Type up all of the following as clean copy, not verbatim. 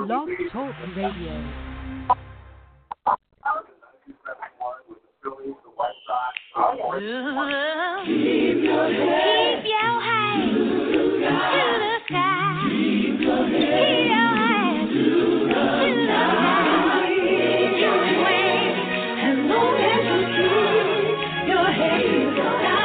Blog Talk Radio. Keep your head high to the sky. Keep your head high to the sky. Your way, as long as you keep your head high.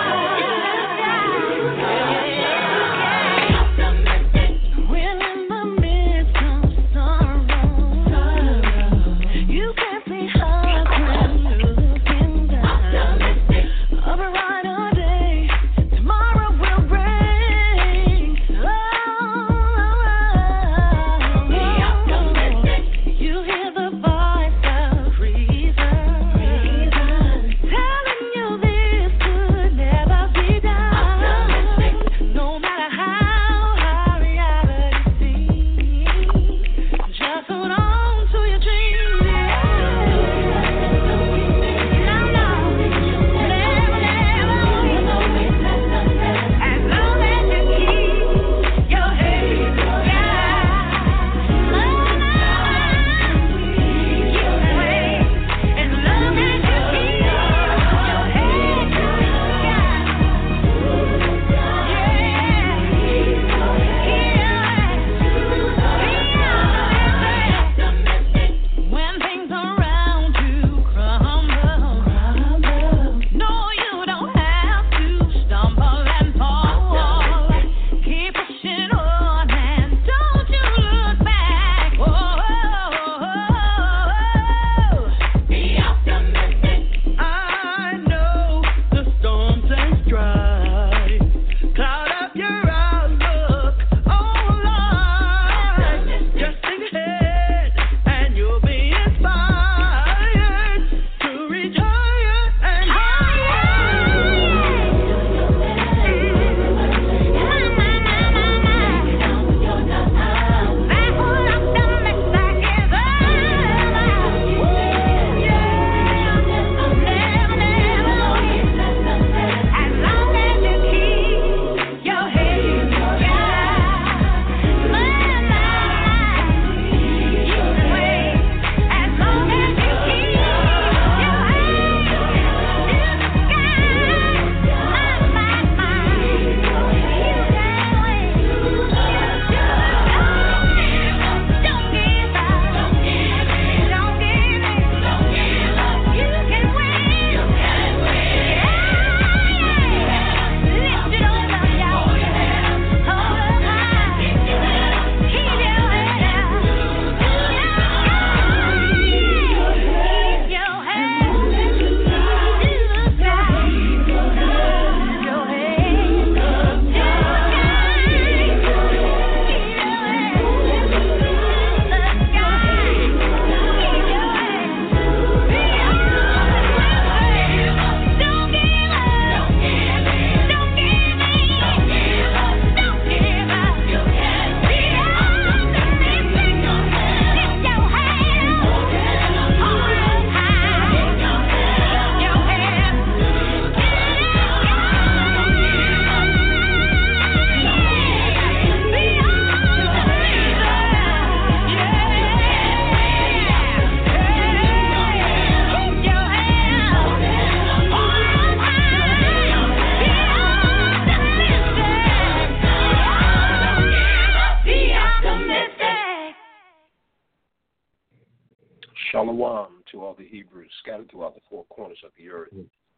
Shalom to all the Hebrews scattered throughout the four corners of the earth.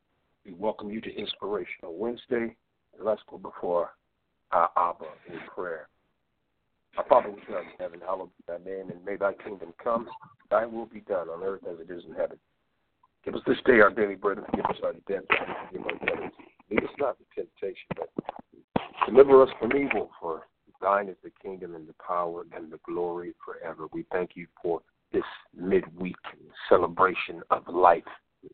We welcome you to Inspirational Wednesday, and let's go before our Abba in prayer. Our Father which art in heaven, hallowed be thy name, and may thy kingdom come, thy will be done on earth as it is in heaven. Give us this day our daily bread, and forgive us our debts, and forgive our debtors. Lead us not into temptation, but deliver us from evil, for thine is the kingdom and the power and the glory forever. We thank you for this midweek celebration of life.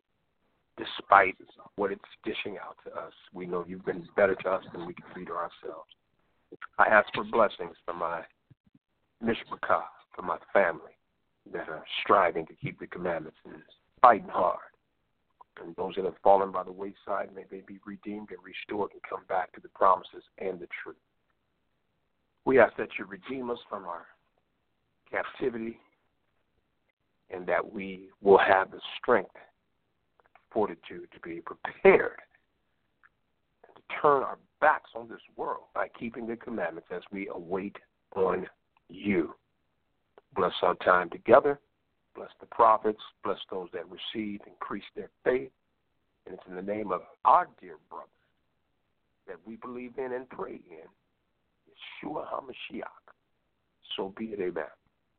Despite what it's dishing out to us, we know you've been better to us than we can be to ourselves. I ask for blessings for my mishpachah, for my family that are striving to keep the commandments and fighting hard. And those that have fallen by the wayside, may they be redeemed and restored and come back to the promises and the truth. We ask that you redeem us from our captivity, and that we will have the strength, fortitude to be prepared and to turn our backs on this world by keeping the commandments as we await on you. Bless our time together. Bless the prophets. Bless those that receive, increase their faith. And it's in the name of our dear brother that we believe in and pray in, Yeshua HaMashiach. So be it, amen.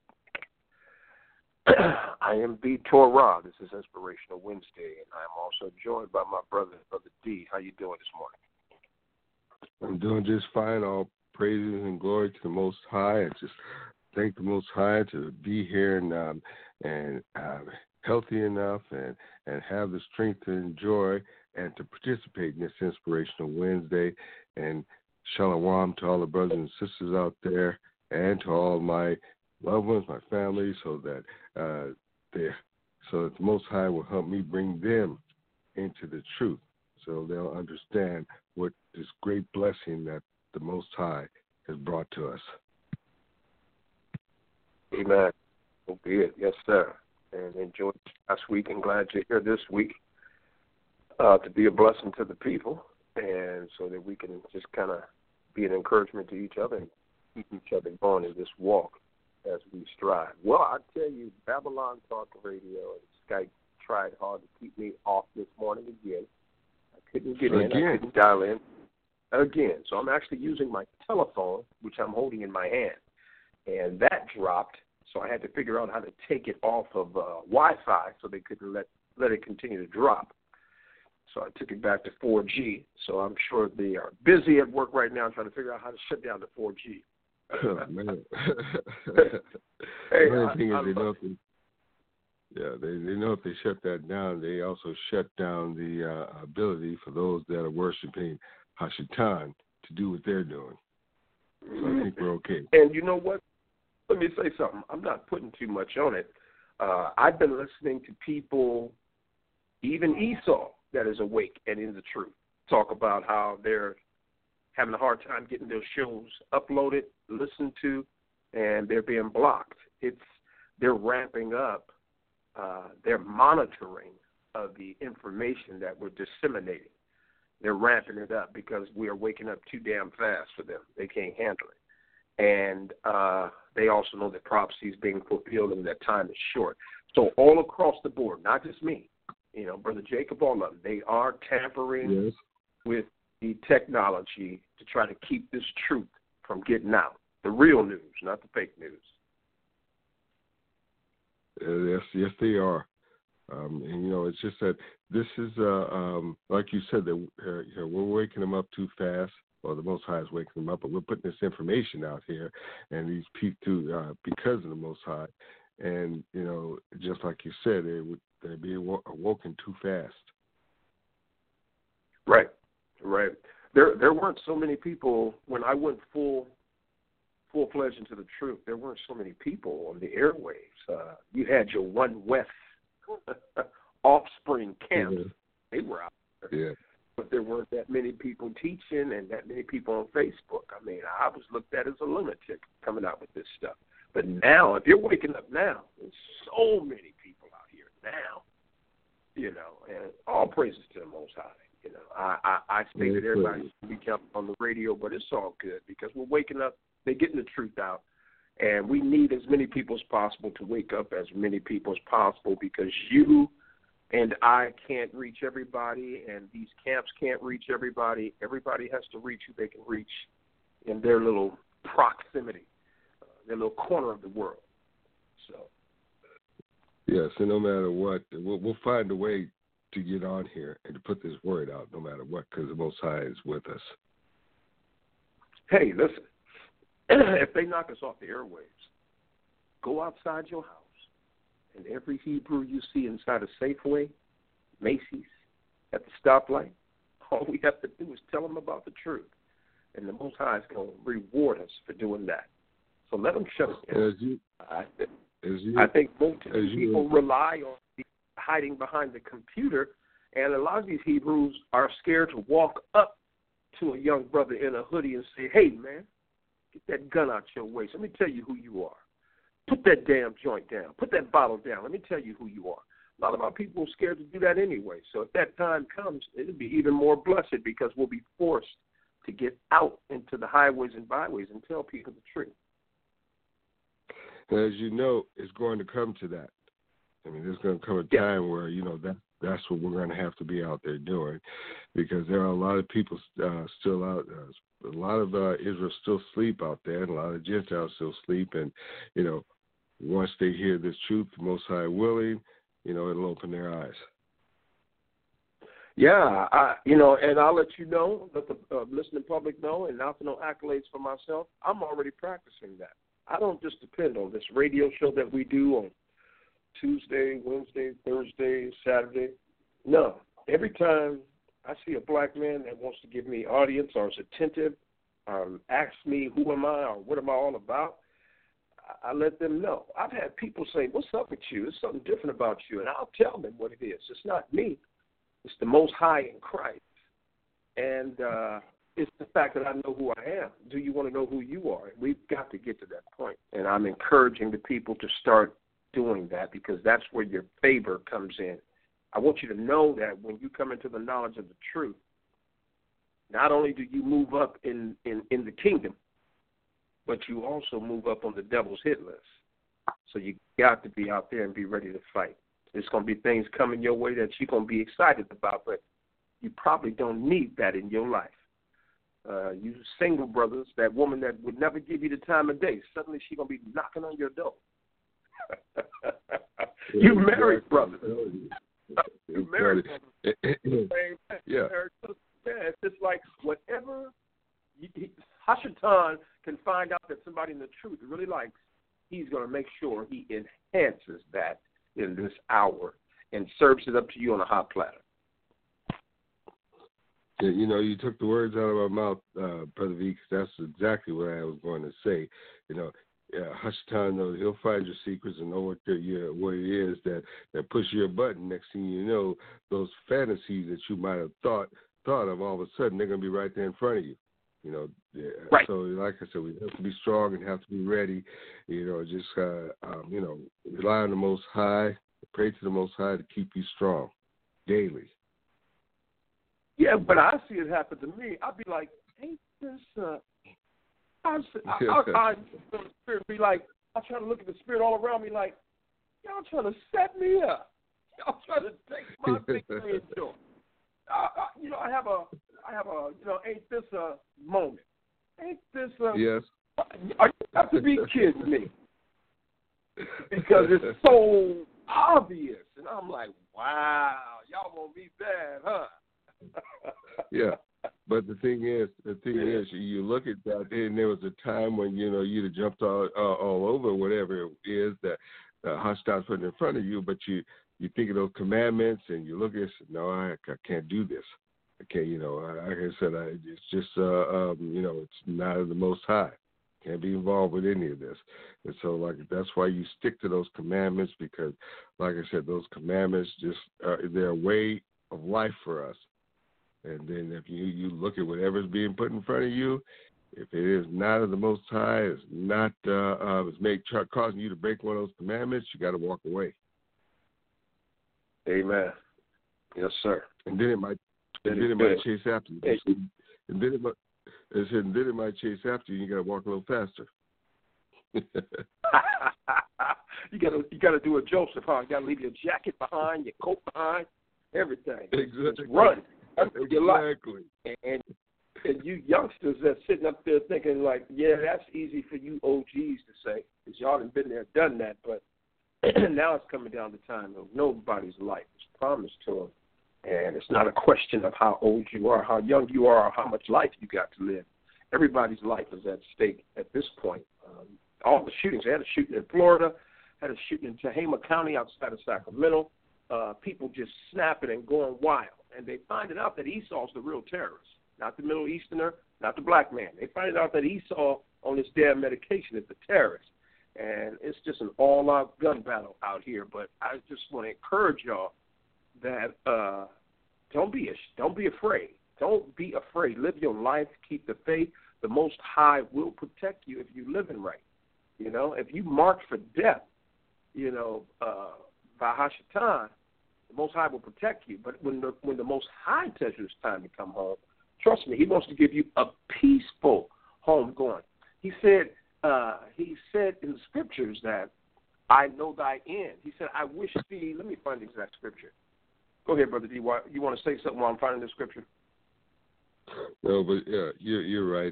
I am B. Torah. This is Inspirational Wednesday, and I am also joined by my brother, Brother D. How you doing this morning? I'm doing just fine. All praises and glory to the Most High. I just thank the Most High to be here and healthy enough and have the strength to enjoy and to participate in this Inspirational Wednesday. And shalom to all the brothers and sisters out there and to all my loved ones, my family, so that the Most High will help me bring them into the truth, so they'll understand what this great blessing that the Most High has brought to us. Amen. So be it. Yes, sir. And enjoyed last week and glad you're here this week to be a blessing to the people, and so that we can just kind of be an encouragement to each other and keep each other going in this walk as we strive. Well, I tell you, Babylon Talk Radio and Skype tried hard to keep me off this morning again. I couldn't get in. I couldn't dial in again. So I'm actually using my telephone, which I'm holding in my hand, and that dropped. So I had to figure out how to take it off of Wi-Fi so they couldn't let it continue to drop. So I took it back to 4G. So I'm sure they are busy at work right now trying to figure out how to shut down the 4G. Oh, man. Hey, the only thing is they know if they shut that down, they also shut down the ability for those that are worshiping Hashatan to do what they're doing. So I think we're okay. And you know what? Let me say something. I'm not putting too much on it. I've been listening to people, even Esau, that is awake and in the truth, talk about how they're having a hard time getting their shows uploaded, listened to, and they're being blocked. They're ramping up their monitoring of the information that we're disseminating. They're ramping it up because we are waking up too damn fast for them. They can't handle it. And they also know that prophecy is being fulfilled and that time is short. So all across the board, not just me, Brother Jacob, all of them, they are tampering with the technology to try to keep this truth from getting out. The real news, not the fake news. Yes, they are. And, it's just that this is, like you said, that we're waking them up too fast. Well, the Most High is waking them up, but we're putting this information out here, and these people, because of the Most High, and, just like you said, they'd be awoken too fast. Right. There weren't so many people when I went full-fledged into the truth. There weren't so many people on the airwaves. You had your One West offspring camps. Mm-hmm. They were out there. Yeah. But there weren't that many people teaching and that many people on Facebook. I mean, I was looked at as a lunatic coming out with this stuff. But now, if you're waking up now, there's so many people out here now, and all praises to the Most High. I think that everybody should be jumping on the radio, but it's all good because we're waking up. They're getting the truth out, and we need as many people as possible to wake up as many people as possible because you and I can't reach everybody, and these camps can't reach everybody. Everybody has to reach who they can reach in their little proximity, their little corner of the world. So, yes, and no matter what, we'll find a way to get on here and to put this word out no matter what, because the Most High is with us. Hey, listen, if they knock us off the airwaves, go outside your house, and every Hebrew you see inside a Safeway, Macy's, at the stoplight, all we have to do is tell them about the truth, and the Most High is going to reward us for doing that. So let them shut us down. I think most people rely on hiding behind the computer, and a lot of these Hebrews are scared to walk up to a young brother in a hoodie and say, hey, man, get that gun out your waist. Let me tell you who you are. Put that damn joint down. Put that bottle down. Let me tell you who you are. A lot of our people are scared to do that anyway. So if that time comes, it'll be even more blessed because we'll be forced to get out into the highways and byways and tell people the truth. As you know, it's going to come to that. I mean, there's going to come a time where, that's what we're going to have to be out there doing, because there are a lot of people still out. A lot of Israel still sleep out there, and a lot of Gentiles still sleep. And, once they hear this truth, the Most High willing, it'll open their eyes. Yeah, and I'll let you know, let the listening public know, and not for no accolades for myself, I'm already practicing that. I don't just depend on this radio show that we do on Tuesday, Wednesday, Thursday, Saturday. No. Every time I see a black man that wants to give me audience or is attentive, asks me who am I or what am I all about, I let them know. I've had people say, what's up with you? There's something different about you. And I'll tell them what it is. It's not me. It's the Most High in Christ. And it's the fact that I know who I am. Do you want to know who you are? We've got to get to that point. And I'm encouraging the people to start doing that, because that's where your favor comes in. I want you to know that when you come into the knowledge of the truth, not only do you move up in the kingdom, but you also move up on the devil's hit list. So you got to be out there and be ready to fight. There's going to be things coming your way that you're going to be excited about, but you probably don't need that in your life. You single brothers, that woman that would never give you the time of day, suddenly she's going to be knocking on your door. You married brothers. You married brothers. Yeah. It's just like whatever Hashatan can find out that somebody in the truth really likes, he's going to make sure he enhances that in this hour and serves it up to you on a hot platter. Yeah, you took the words out of my mouth, Brother V, because that's exactly what I was going to say. Hashatan knows he'll find your secrets and know what it is that push your button. Next thing you know, those fantasies that you might have thought of, all of a sudden they're going to be right there in front of you. Right. So like I said, we have to be strong and have to be ready. Just rely on the Most High, pray to the Most High to keep you strong daily. Yeah, but I see it happen to me. I'll be like, ain't this I the spirit be like, I try to look at the spirit all around me like, y'all trying to set me up. Y'all trying to take my victory and joy. I have a ain't this a moment? Ain't this a yes? You have to be kidding me, because it's so obvious, and I'm like, wow, y'all want me bad, huh? Yeah. But the thing is, you look at that, and there was a time when, you'd have jumped all over whatever it is that Hashtan's putting in front of you, but you think of those commandments, and you look at it, no, I can't do this. I can't, like I said, it's just, it's not of the Most High. Can't be involved with any of this. And so, that's why you stick to those commandments, because, like I said, those commandments they're a way of life for us. And then if you look at whatever's being put in front of you, if it is not of the Most High, it's not causing you to break one of those commandments, you got to walk away. Amen. Yes, sir. And then it might chase after you. And then it might chase after you. You got to walk a little faster. You got to do a Joseph, huh? You got to leave your jacket behind, your coat behind, everything. Exactly. Just run. Exactly. And you youngsters that's sitting up there thinking like, yeah, that's easy for you OGs to say, because y'all have been there, done that. But now it's coming down to time of nobody's life is promised to them. And it's not a question of how old you are, how young you are, or how much life you got to live. Everybody's life is at stake at this point. All the shootings, they had a shooting in Florida, had a shooting in Tehama County outside of Sacramento. People just snapping and going wild. And they find out that Esau's the real terrorist, not the Middle Easterner, not the black man. They find out that Esau on this damn medication is the terrorist. And it's just an all-out gun battle out here. But I just want to encourage y'all that don't be afraid. Don't be afraid. Live your life. Keep the faith. The Most High will protect you if you're living right. You know, if you mark for death, you know, by Hashatan, the Most High will protect you. But when the Most High tells you it's time to come home, trust me, He wants to give you a peaceful home going. He said in the scriptures that I know thy end. He said, I wish thee. Let me find the exact scripture. Go ahead, Brother D. You want to say something while I'm finding the scripture? No, but yeah, you're right.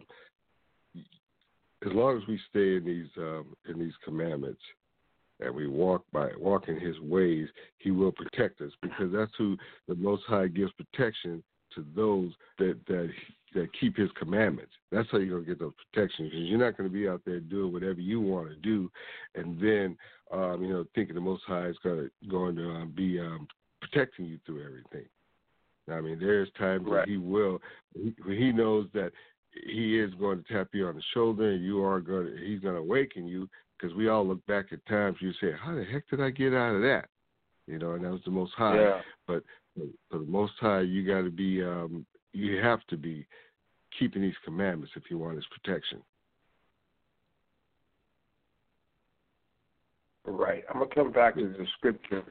As long as we stay in these commandments and we walk in His ways, He will protect us, because that's who the Most High gives protection to, those that keep His commandments. That's how you're gonna get those protections, because you're not going to be out there doing whatever you want to do, and then thinking the Most High is going to be protecting you through everything. I mean, there's times right. that He knows that He is going to tap you on the shoulder, and He's going to awaken you, because we all look back at times you say, how the heck did I get out of that? You know, and that was the Most High. Yeah. But for the Most High, you got to be, you have to be keeping these commandments if you want His protection. Right. I'm going to come back to the scripture.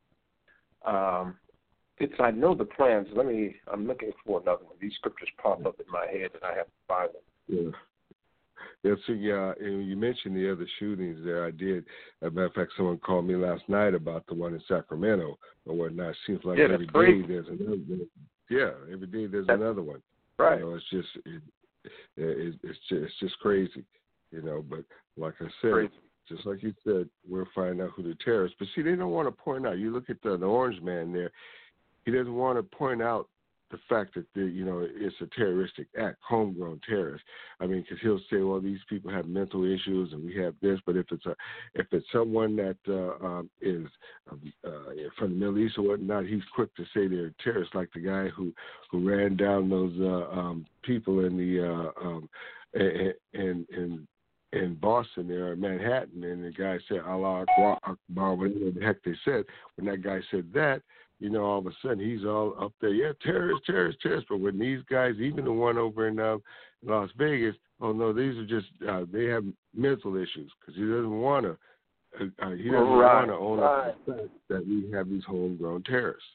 I know the plans. I'm looking for another one. These scriptures pop up in my head, and I have to find them. Yeah, so and you mentioned the other shootings there. I did. As a matter of fact, someone called me last night about the one in Sacramento or whatnot. It seems like every day there's another. Yeah, every day there's another one. Right. You know, it's just crazy. You know, but like I said, just like you said, we'll find out who the terrorists. But see, they don't want to point out. You look at the orange man there. He doesn't want to point out the fact that it's a terroristic act, homegrown terrorist. I mean, because he'll say, well, these people have mental issues and we have this. But if it's someone that is from the Middle East or whatnot, he's quick to say they're terrorists, like the guy who ran down those people in the in Boston there, or Manhattan, and the guy said Allah Akbar, whatever the heck they said. When that guy said that, all of a sudden he's all up there, yeah, terrorists. But when these guys, even the one over in Las Vegas, oh no, these are just they have mental issues, because he doesn't want to. He doesn't want to own up the fact that we have these homegrown terrorists.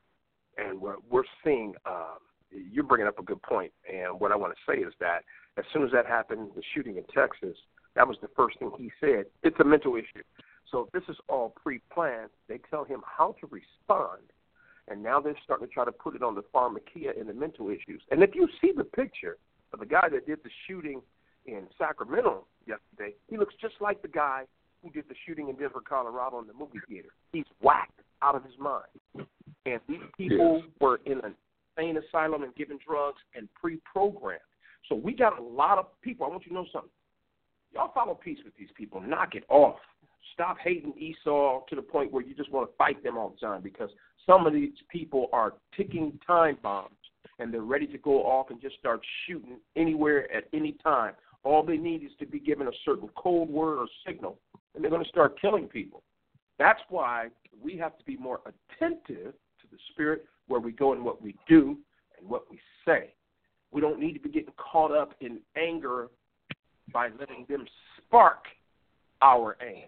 And what we're seeing, you're bringing up a good point. And what I want to say is that as soon as that happened, the shooting in Texas, that was the first thing he said. It's a mental issue. So if this is all pre-planned, they tell him how to respond. And now they're starting to try to put it on the pharmakia and the mental issues. And if you see the picture of the guy that did the shooting in Sacramento yesterday, he looks just like the guy who did the shooting in Denver, Colorado in the movie theater. He's whacked out of his mind. And these people were in an insane asylum and given drugs and pre-programmed. So we got a lot of people. I want you to know something. Y'all follow peace with these people. Knock it off. Stop hating Esau to the point where you just want to fight them all the time, because some of these people are ticking time bombs, and they're ready to go off and just start shooting anywhere at any time. All they need is to be given a certain code word or signal, and they're going to start killing people. That's why we have to be more attentive to the spirit where we go and what we do and what we say. We don't need to be getting caught up in anger by letting them spark our anger.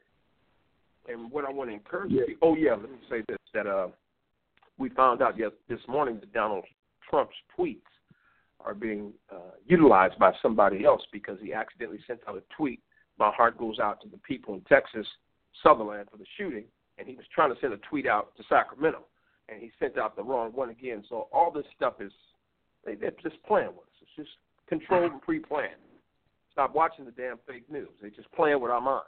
And what I want to encourage you, let me say this, that we found out this morning that Donald Trump's tweets are being utilized by somebody else, because he accidentally sent out a tweet. My heart goes out to the people in Texas, Sutherland, for the shooting, and he was trying to send a tweet out to Sacramento, and he sent out the wrong one again. So all this stuff is, they're just playing with us. It's just controlled and pre-planned. Stop watching the damn fake news. They're just playing with our minds.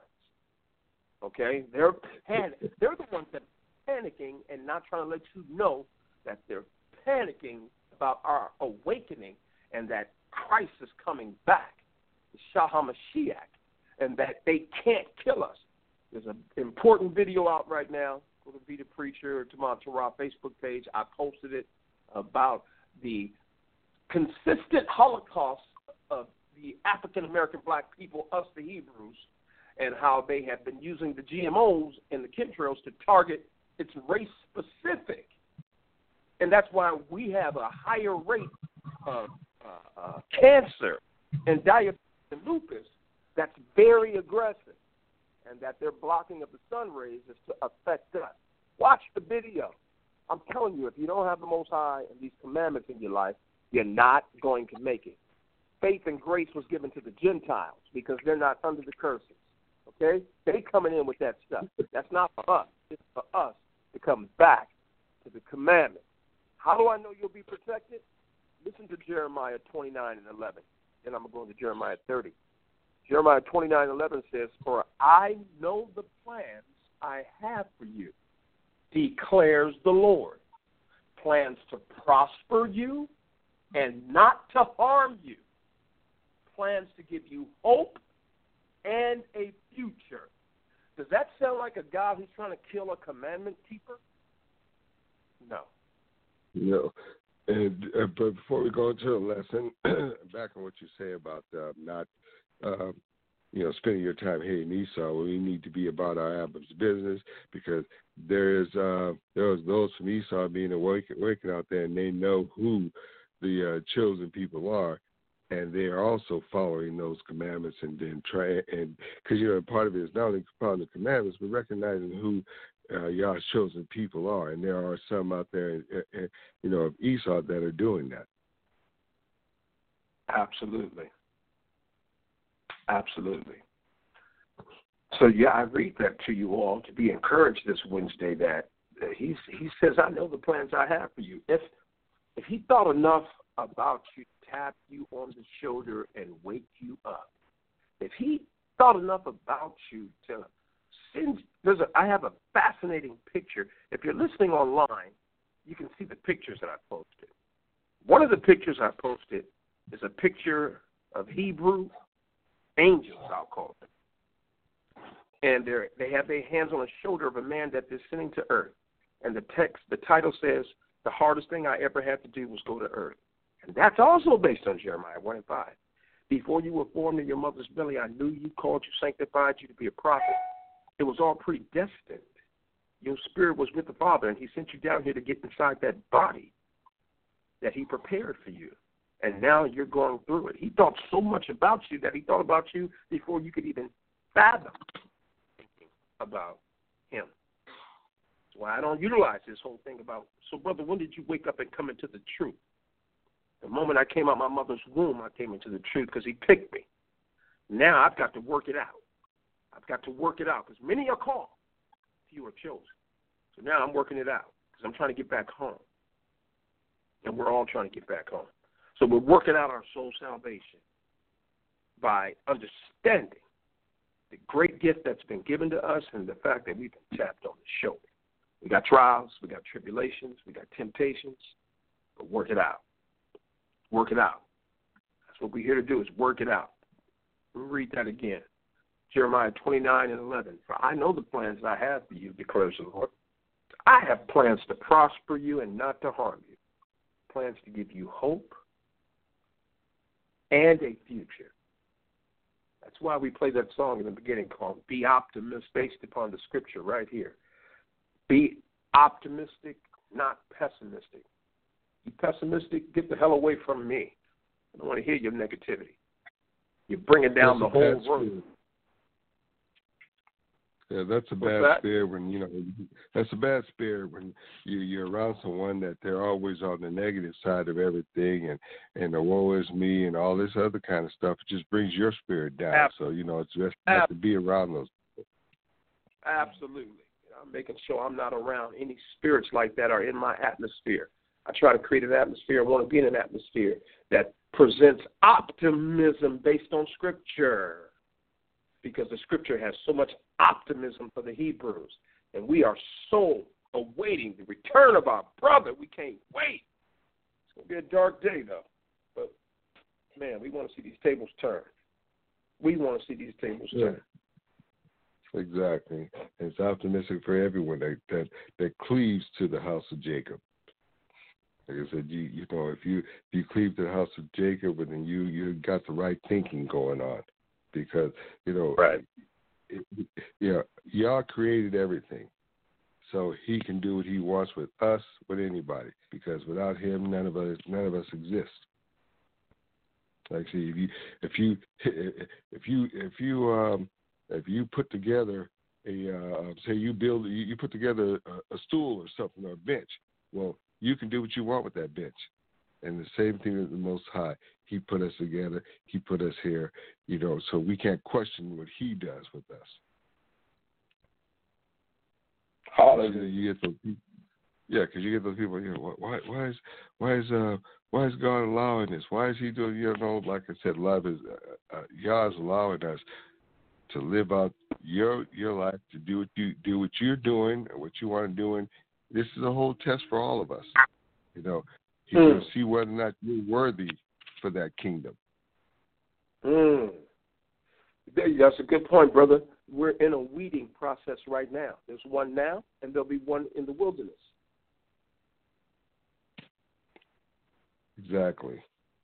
Okay? They're the ones that are panicking and not trying to let you know that they're panicking about our awakening and that Christ is coming back, the Shah HaMashiach, and that they can't kill us. There's an important video out right now. Go to Be the Preacher or to my Torah Facebook page. I posted it about the consistent Holocaust of the African-American black people, us the Hebrews, and how they have been using the GMOs and the chemtrails to target its race-specific. And that's why we have a higher rate of cancer and diabetes and lupus that's very aggressive, and that their blocking of the sun rays is to affect us. Watch the video. I'm telling you, if you don't have the Most High and these commandments in your life, you're not going to make it. Faith and grace was given to the Gentiles because they're not under the curses. Okay? They coming in with that stuff. That's not for us. It's for us to come back to the commandments. How do I know you'll be protected? Listen to Jeremiah 29 and 11. Then I'm going to go into Jeremiah 30. Jeremiah 29:11 says, "For I know the plans I have for you, declares the Lord, plans to prosper you and not to harm you, plans to give you hope and a future." Does that sound like a God who's trying to kill a commandment keeper? No. No. And but before we go into the lesson, back on what you say about not, spending your time hating Esau, we need to be about our Abba's business, because there's those from Esau being working out there, and they know who the chosen people are, and they are also following those commandments, and then because part of it is not only following the commandments, but recognizing who Yah's chosen people are, and there are some out there, of Esau that are doing that. Absolutely. Absolutely. So, I read that to you all to be encouraged this Wednesday that he says, "I know the plans I have for you." If he thought enough about you to tap you on the shoulder and wake you up, if he thought enough about you to send, I have a fascinating picture. If you're listening online, you can see the pictures that I posted. One of the pictures I posted is a picture of Hebrew angels, I'll call them. And they have their hands on the shoulder of a man that they're sending to earth. And the title says, "The hardest thing I ever had to do was go to earth." And that's also based on Jeremiah 1:5. "Before you were formed in your mother's belly, I knew you, called you, sanctified you to be a prophet." It was all predestined. Your spirit was with the Father, and he sent you down here to get inside that body that he prepared for you. And now you're going through it. He thought so much about you that he thought about you before you could even fathom thinking about him. That's why I don't utilize this whole thing about, so brother, when did you wake up and come into the truth? The moment I came out my mother's womb, I came into the truth because he picked me. Now I've got to work it out. I've got to work it out because many are called, few are chosen. So now I'm working it out because I'm trying to get back home. And we're all trying to get back home. So we're working out our soul salvation by understanding the great gift that's been given to us and the fact that we've been tapped on the shoulder. We got trials, we got tribulations, we got temptations, but work it out. Work it out. That's what we're here to do, is work it out. We'll read that again. Jeremiah 29:11. "For I know the plans I have for you, declares the Lord. I have plans to prosper you and not to harm you. Plans to give you hope and a future." That's why we play that song in the beginning called "Be Optimist," based upon the scripture right here. Be optimistic, not pessimistic. You pessimistic, get the hell away from me. I don't want to hear your negativity. You're bringing down the whole room. Yeah, that's a bad spirit when, that's a bad spirit when you're around someone that they're always on the negative side of everything and the woe is me and all this other kind of stuff. It just brings your spirit down. Absolutely. So, it's just have to be around those people. Absolutely. I'm making sure I'm not around any spirits like that are in my atmosphere. I try to create an atmosphere. I want to be in an atmosphere that presents optimism based on Scripture, because the Scripture has so much optimism for the Hebrews, and we are so awaiting the return of our brother. We can't wait. It's going to be a dark day, though. But, man, we want to see these tables turn. We want to see these tables turn. Exactly. And it's optimistic for everyone that cleaves to the house of Jacob. Like I said, if you cleave to the house of Jacob, then you got the right thinking going on, because right. Yah created everything, so He can do what He wants with us, with anybody, because without Him, none of us exist. Like, see, if you put together say you put together a stool or something or a bench, well, you can do what you want with that bench. And the same thing with the Most High. He put us together. He put us here, so we can't question what He does with us. Hallelujah. You get those people. Yeah, because you get those people. Why is God allowing this? Why is He doing? Like I said, love is Yah's allowing us to live out your life, to do what you're doing or what you want to do. And this is a whole test for all of us. He's going to see whether or not you're worthy for that kingdom. That's a good point, brother. We're in a weeding process right now. There's one now, and there'll be one in the wilderness. Exactly.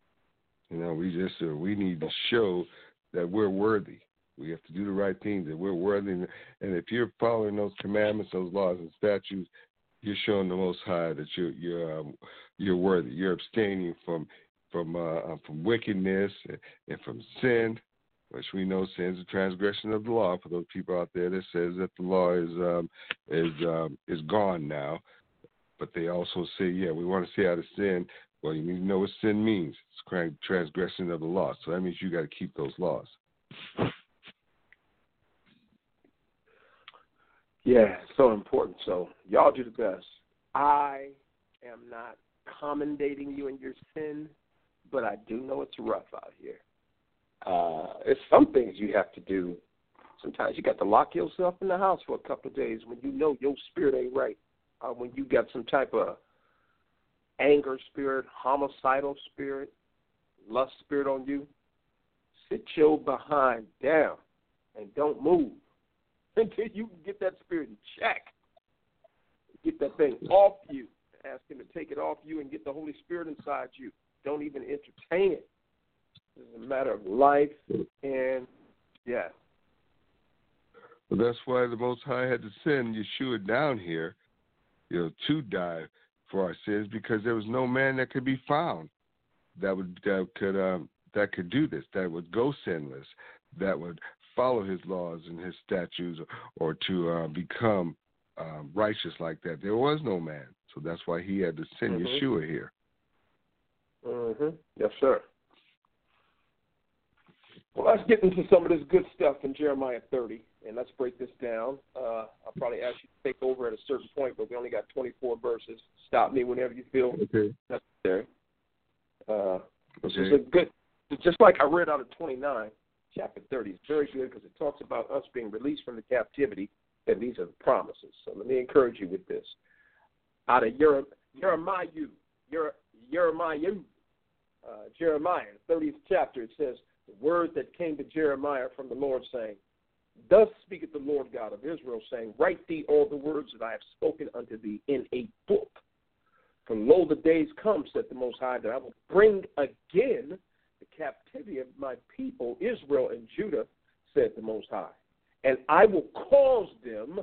We need to show that we're worthy. We have to do the right things, that we're worthy. And if you're following those commandments, those laws and statutes, you're showing the Most High that you're worthy. You're abstaining from wickedness and from sin, which we know sin is a transgression of the law. For those people out there that says that the law is gone now, but they also say, we want to stay out of sin. Well, you need to know what sin means. It's transgression of the law. So that means you got to keep those laws. Yeah, so important. So y'all do the best. I am not commendating you in your sin, but I do know it's rough out here. It's some things you have to do. Sometimes you got to lock yourself in the house for a couple of days when you know your spirit ain't right. When you got some type of anger spirit, homicidal spirit, lust spirit on you, sit your behind down and don't move until you can get that spirit in check. Get that thing off you. Ask Him to take it off you and get the Holy Spirit inside you. Don't even entertain it. It's a matter of life and death. Well, that's why the Most High had to send Yeshua down here, to die for our sins, because there was no man that could be found that could do this, that would go sinless, that would follow His laws and His statutes, or to become righteous like that. There was no man, so that's why He had to send Yeshua here. Yes, sir. Well, let's get into some of this good stuff in Jeremiah 30, and let's break this down. I'll probably ask you to take over at a certain point, but we only got 24 verses. Stop me whenever you feel necessary. This is a good, just like I read out of 29, chapter 30 is very good because it talks about us being released from the captivity, and these are the promises. So let me encourage you with this. Out of Jeremiah, the 30th chapter, it says, the word that came to Jeremiah from the Lord, saying, Thus speaketh the Lord God of Israel, saying, Write thee all the words that I have spoken unto thee in a book. For lo, the days come, said the Most High, that I will bring again the captivity of my people, Israel and Judah, said the Most High. And I will cause them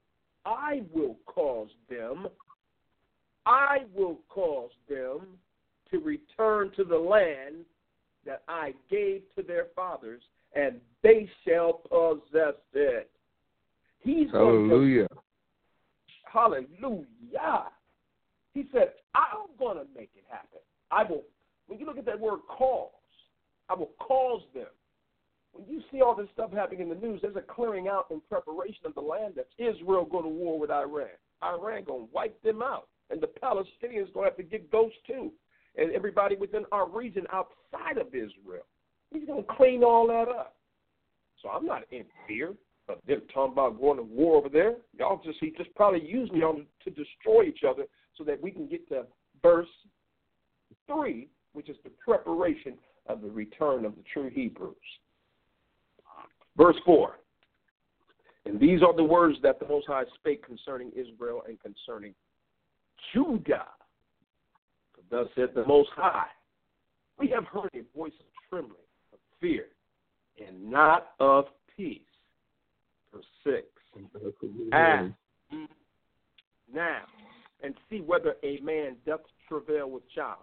to return to the land that I gave to their fathers, and they shall possess it. Hallelujah. Hallelujah. He said, I'm going to make it happen. When you look at that word cause, I will cause them. When you see all this stuff happening in the news, there's a clearing out and preparation of the land. That's Israel going to war with Iran. Iran going to wipe them out. And the Palestinians going to have to get those too. And everybody within our region outside of Israel. He's going to clean all that up. So I'm not in fear of them talking about going to war over there. He just probably using y'all to destroy each other so that we can get to verse 3, which is the preparation of the return of the true Hebrews. Verse 4. And these are the words that the Most High spake concerning Israel and concerning Judah. Thus said the Most High, we have heard a voice of trembling, of fear, and not of peace. Verse 6. Ask now, and see whether a man doth travail with child.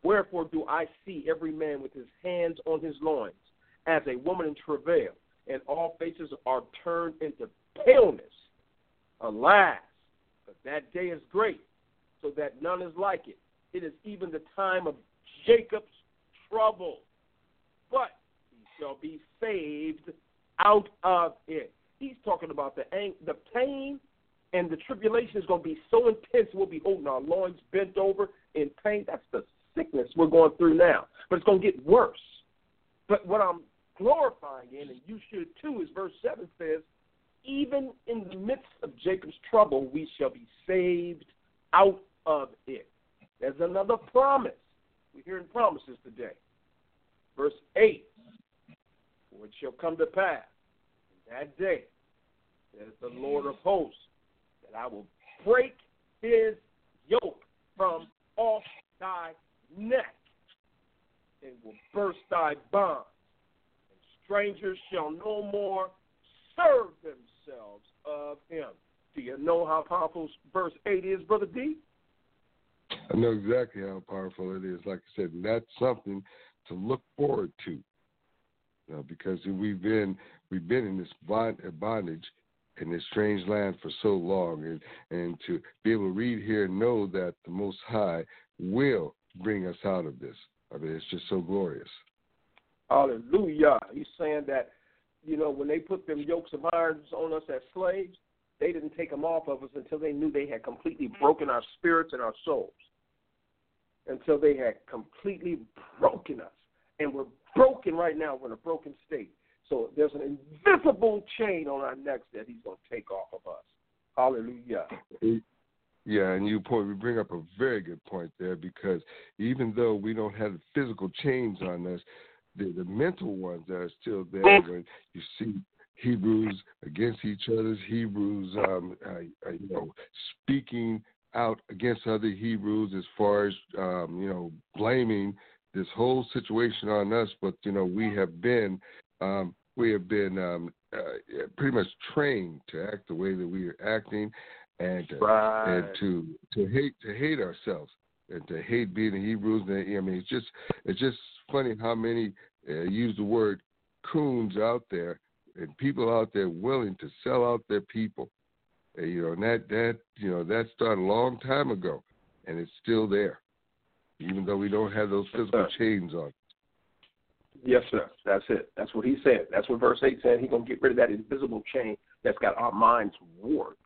Wherefore do I see every man with his hands on his loins, as a woman in travail, and all faces are turned into paleness. Alas, but that day is great, so that none is like it. It is even the time of Jacob's trouble, but he shall be saved out of it. He's talking about the pain and the tribulation is going to be so intense we'll be holding our loins bent over in pain. That's the sickness we're going through now. But it's going to get worse. But what I'm glorifying in, and you should too, is verse 7 says, even in the midst of Jacob's trouble, we shall be saved out of it. There's another promise. We're hearing promises today. Verse 8, for it shall come to pass in that day, says the Lord of hosts, that I will break his yoke from off thy neck and will burst thy bonds. And strangers shall no more serve themselves of him. Do you know how powerful verse 8 is, Brother D? I know exactly how powerful it is. Like I said, and that's something to look forward to, because we've been in this bondage in this strange land for so long, and to be able to read here and know that the Most High will bring us out of this. I mean, it's just so glorious. Hallelujah. He's saying that, when they put them yokes of irons on us as slaves, they didn't take them off of us until they knew they had completely broken our spirits and our souls. Until they had completely broken us. And we're broken right now. We're in a broken state. So there's an invisible chain on our necks that he's going to take off of us. Hallelujah. Yeah, and you bring up a very good point there, because even though we don't have the physical chains on us, the mental ones that are still there when you see Hebrews against each other's Hebrews, speaking out against other Hebrews as far as, blaming this whole situation on us. But, we have been pretty much trained to act the way that we are acting, and to hate ourselves, and to hate being the Hebrews. I mean, it's just funny how many use the word coons out there, and people out there willing to sell out their people. And that started a long time ago, and it's still there, even though we don't have those physical chains on. Yes, sir. That's it. That's what he said. That's what verse 8 said. He's going to get rid of that invisible chain that's got our minds warped.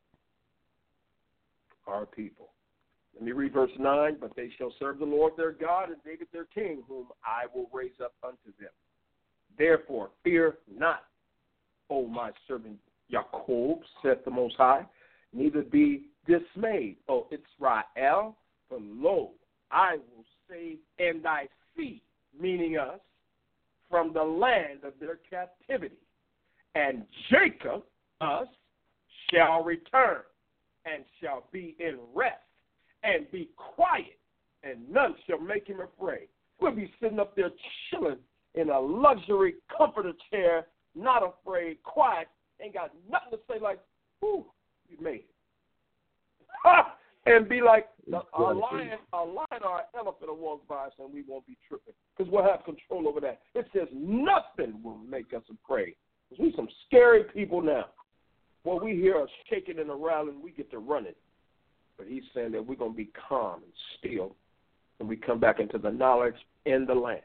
Our people. Let me read verse 9. But they shall serve the Lord their God and David their king, whom I will raise up unto them. Therefore, fear not, O my servant Jacob, saith the Most High, neither be dismayed, O Israel, for lo, I will save and thy seed, meaning us, from the land of their captivity. And Jacob, us, shall return, and shall be in rest, and be quiet, and none shall make him afraid. We'll be sitting up there chilling in a luxury comforter chair, not afraid, quiet, ain't got nothing to say like, whew, you made it. And be like, a lion or an elephant will walk by us and we won't be tripping, because we'll have control over that. It says nothing will make us afraid, because we some scary people now. Well, we hear us shaking and rattling, we get to running. But he's saying that we're going to be calm and still when we come back into the knowledge in the land.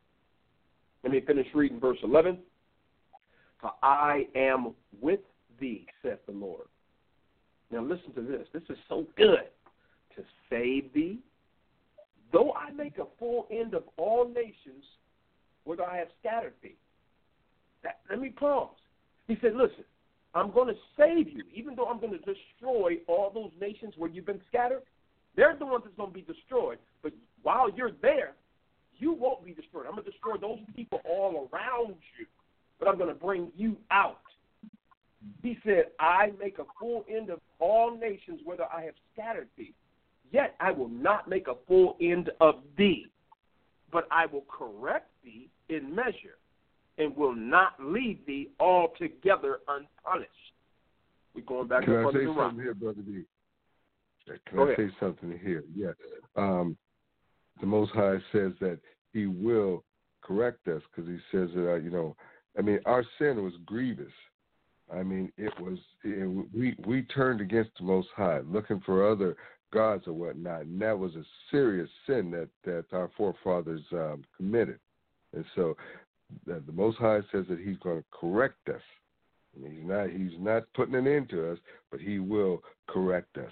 Let me finish reading verse 11. For I am with thee, saith the Lord. Now listen to this. This is so good. To save thee, though I make a full end of all nations, whether I have scattered thee. Let me pause. He said, listen, I'm going to save you, even though I'm going to destroy all those nations where you've been scattered. They're the ones that's going to be destroyed. But while you're there, you won't be destroyed. I'm going to destroy those people all around you, but I'm going to bring you out. He said, I make a full end of all nations, whether I have scattered thee. Yet I will not make a full end of thee, but I will correct thee in measure, and will not leave thee altogether unpunished. We're going back to Brother D. Something here, Brother D? Can I say something here? Yeah. the Most High says that He will correct us, because He says that our sin was grievous. I mean, we turned against the Most High, looking for other gods or whatnot, and that was a serious sin that our forefathers committed. And so the Most High says that He's going to correct us. And he's not putting an end to us, but He will correct us.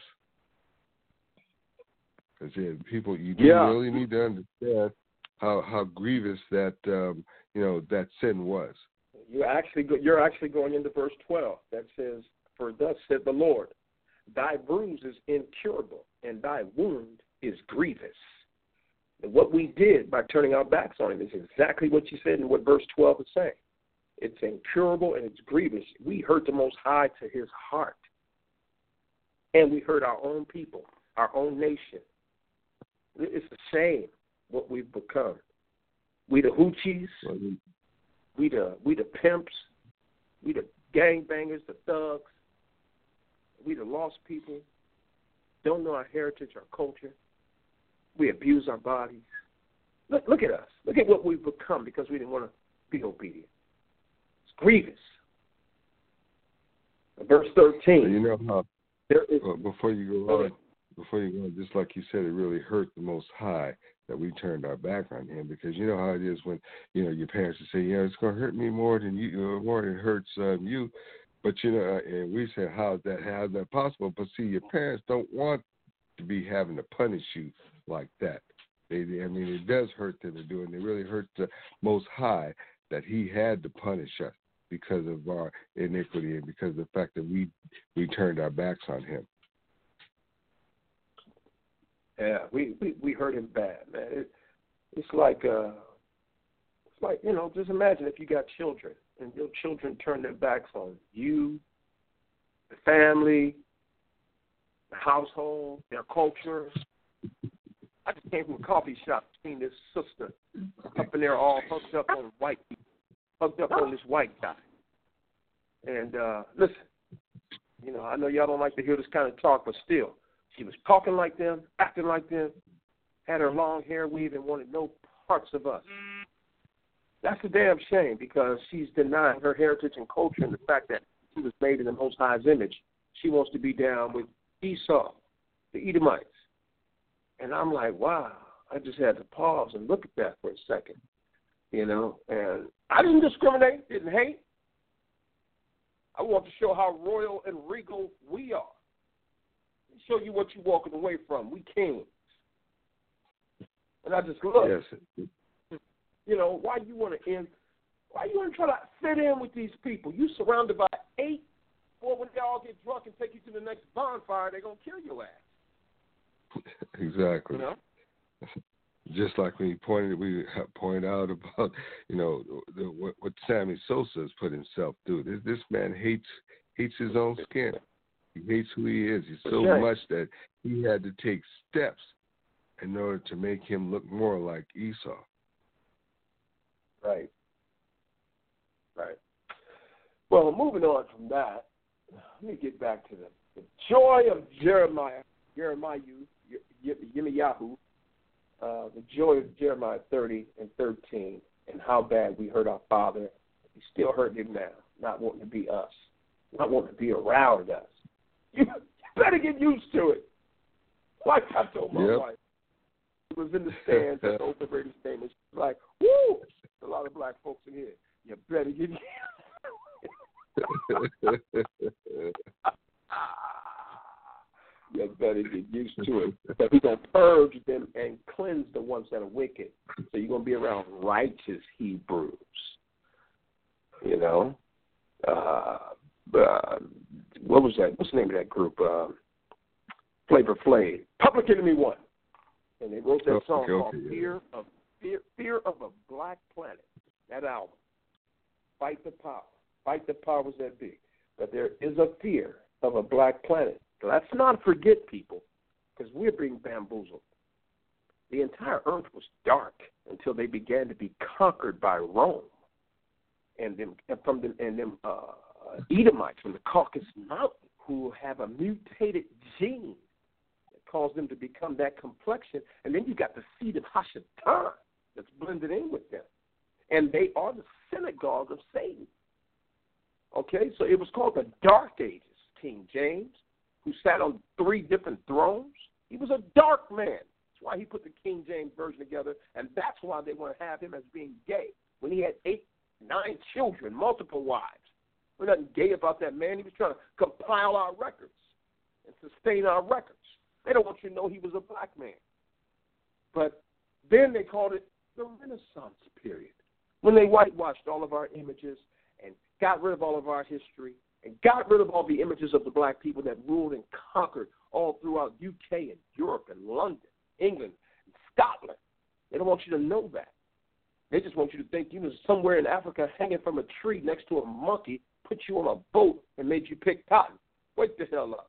Because people, you really need to understand how grievous that that sin was. You're actually going into verse 12 that says, "For thus said the Lord, thy bruise is incurable, and thy wound is grievous." And what we did by turning our backs on Him is exactly what you said and what verse 12 is saying. It's incurable and it's grievous. We hurt the Most High to His heart. And we hurt our own people, our own nation. It's a shame what we've become. We the hoochies, we the pimps, we the gangbangers, the thugs, we the lost people, don't know our heritage, our culture. We abuse our bodies. Look at us. Look at what we've become because we didn't want to be obedient. It's grievous. Verse 13. You know how, before you go on, just like you said, it really hurt the Most High that we turned our back on Him, because you know how it is when your parents would say, it's going to hurt me more than more than it hurts you, but and we say, how is that possible? But see, your parents don't want to be having to punish you like that. It does hurt them to do it, and it really hurts the Most High that He had to punish us because of our iniquity and because of the fact that we turned our backs on Him. Yeah, we hurt Him bad, man. It's like just imagine if you got children and your children turn their backs on you, the family, the household, their culture. I just came from a coffee shop, seen this sister up in there all hooked up on this white guy. And listen, I know y'all don't like to hear this kind of talk, but still, she was talking like them, acting like them, had her long hair weave and wanted no parts of us. That's a damn shame because she's denying her heritage and culture and the fact that she was made in the Most High's image. She wants to be down with Esau, the Edomites. And I'm like, wow, I just had to pause and look at that for a second, and I didn't discriminate, didn't hate. I want to show how royal and regal we are. Show you what you're walking away from. We kings. And I just look. Yes. Why you want to try to fit in with these people? You surrounded by 8. Well, when they all get drunk and take you to the next bonfire, they're going to kill your ass. Exactly. Just like we point out about, what Sammy Sosa has put himself through. This man hates his own skin. He hates who he is. He's so much that he had to take steps in order to make him look more like Esau. Right. Well, moving on from that, let me get back to the joy of Jeremiah, Yirmiyahu, the joy of Jeremiah 30 and 13, and how bad we hurt our father. We still hurt him now, not wanting to be us, not wanting to be around us. You better get used to it. Like I told my wife, she was in the stands at the open radio stand, and she was like, woo, a lot of black folks in here. You better get used You better get used to it. But He's going to purge them and cleanse the ones that are wicked. So you're going to be around righteous Hebrews. What was that? What's the name of that group? Flavor Flav. Public Enemy 1. And they wrote that song called Fear of a Black Planet. That album. Fight the Power. Fight the powers that be. But there is a fear of a black planet. So let's not forget, people, because we're being bamboozled. The entire earth was dark until they began to be conquered by Rome and them Edomites from the Caucasus Mountain who have a mutated gene caused them to become that complexion. And then you got the seed of Hashatan that's blended in with them. And they are the synagogue of Satan. Okay, so it was called the Dark Ages. King James, who sat on 3 different thrones, he was a dark man. That's why he put the King James Version together, and that's why they want to have him as being gay. When he had 8, 9 children, multiple wives. There's nothing gay about that man. He was trying to compile our records and sustain our records. They don't want you to know he was a black man. But then they called it the Renaissance period, when they whitewashed all of our images and got rid of all of our history and got rid of all the images of the black people that ruled and conquered all throughout UK and Europe and London, England, and Scotland. They don't want you to know that. They just want you to think you was somewhere in Africa hanging from a tree next to a monkey, put you on a boat, and made you pick cotton. Wake the hell up.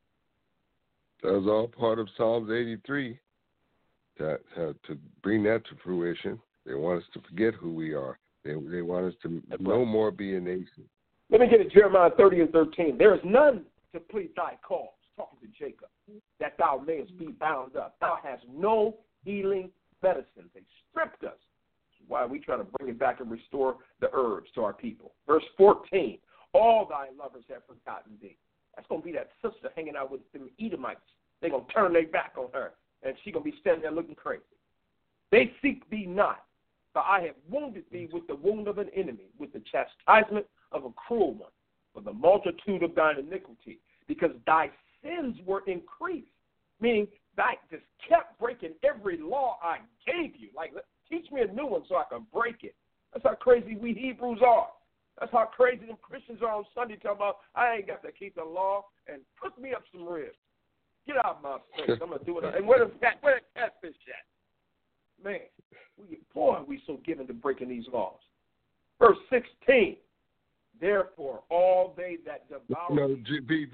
That was all part of Psalms 83, to bring that to fruition. They want us to forget who we are. They want us to no more be a nation. Let me get it, Jeremiah 30:13. There is none to plead thy cause, talking to Jacob, that thou mayest be bound up. Thou hast no healing medicine. They stripped us. That's why we try to bring it back and restore the herbs to our people. Verse 14, all thy lovers have forgotten thee. That's going to be that sister hanging out with them Edomites. They're going to turn their back on her, and she's going to be standing there looking crazy. They seek thee not, for I have wounded thee with the wound of an enemy, with the chastisement of a cruel one, for the multitude of thine iniquity, because thy sins were increased, meaning thy just kept breaking every law I gave you. Like, teach me a new one so I can break it. That's how crazy we Hebrews are. That's how crazy them Christians are on Sunday talking about, I ain't got to keep the law, and put me up some ribs. Get out of my face. I'm going to do it. And where the catfish at? Man, we so given to breaking these laws. Verse 16, therefore, all they that devour... No, B,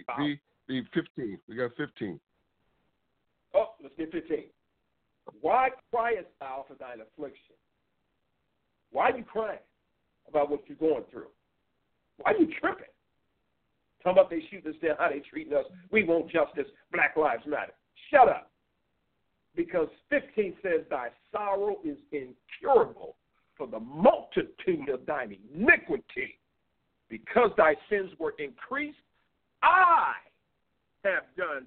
15. We got 15. Oh, let's get 15. Why criest thou for thine affliction? Why are you crying about what you're going through? Why are you tripping? Talking about they shoot us down, how they treating us. We want justice. Black Lives Matter. Shut up. Because 15 says, thy sorrow is incurable for the multitude of thine iniquity. Because thy sins were increased, I have done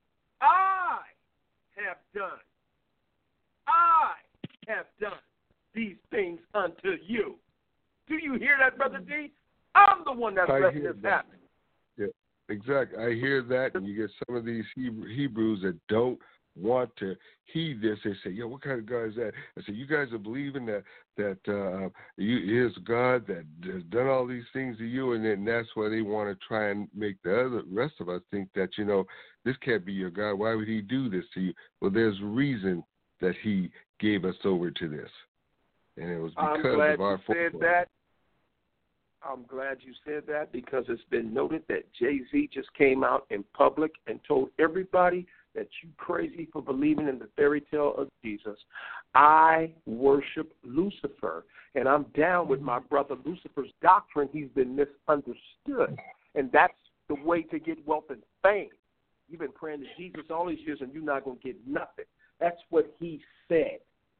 these things unto you. Do you hear that, Brother D? I'm the one that's letting this happen. Yeah, exactly. I hear that, and you get some of these Hebrews that don't want to heed this. They say, "Yo, what kind of God is that?" I say, "You guys are believing that is God that has done all these things to you, and then that's why they want to try and make the rest of us think that this can't be your God. Why would He do this to you?" Well, there's reason that He gave us over to this, and it was because of our forefathers. I'm glad you said that, because it's been noted that Jay-Z just came out in public and told everybody that you crazy for believing in the fairy tale of Jesus. I worship Lucifer, and I'm down with my brother Lucifer's doctrine. He's been misunderstood, and that's the way to get wealth and fame. You've been praying to Jesus all these years, and you're not going to get nothing. That's what he said.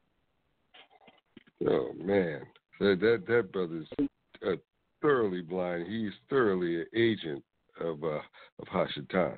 Oh, man. That brother's thoroughly blind. He's thoroughly an agent of Hashatan.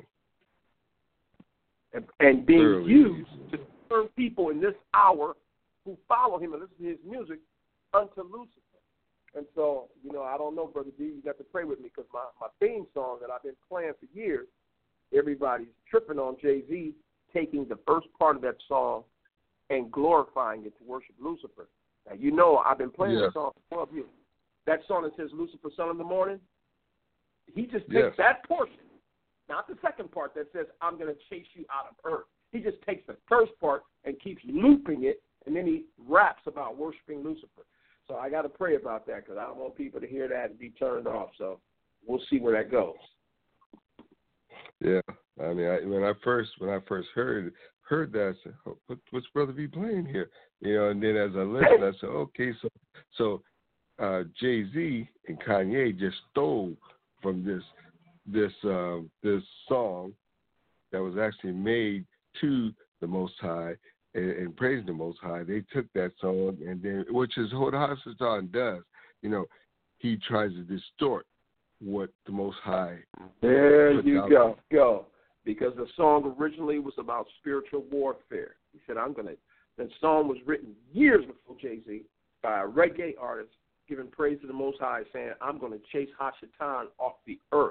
And being used to turn people in this hour who follow him and listen to his music unto Lucifer. And so, I don't know, Brother D, you got to pray with me, because my theme song that I've been playing for years, everybody's tripping on Jay-Z taking the first part of that song and glorifying it to worship Lucifer. Now, I've been playing that song for 12 years. That song that says Lucifer, son of the morning, he just takes that portion, not the second part that says, I'm going to chase you out of earth. He just takes the first part and keeps looping it, and then he raps about worshiping Lucifer. So I got to pray about that, because I don't want people to hear that and be turned off. So we'll see where that goes. Yeah, I mean, when I first heard that, I said, what's Brother B playing here? And then as I listened, I said, okay, so Jay-Z and Kanye just stole from this song that was actually made to the Most High and praising the Most High, they took that song and then, which is what Hasatan does. You know, he tries to distort what the Most High. There you go. Because the song originally was about spiritual warfare. He said, that song was written years before Jay-Z by a reggae artist giving praise to the Most High, saying, I'm going to chase Hashatan off the earth.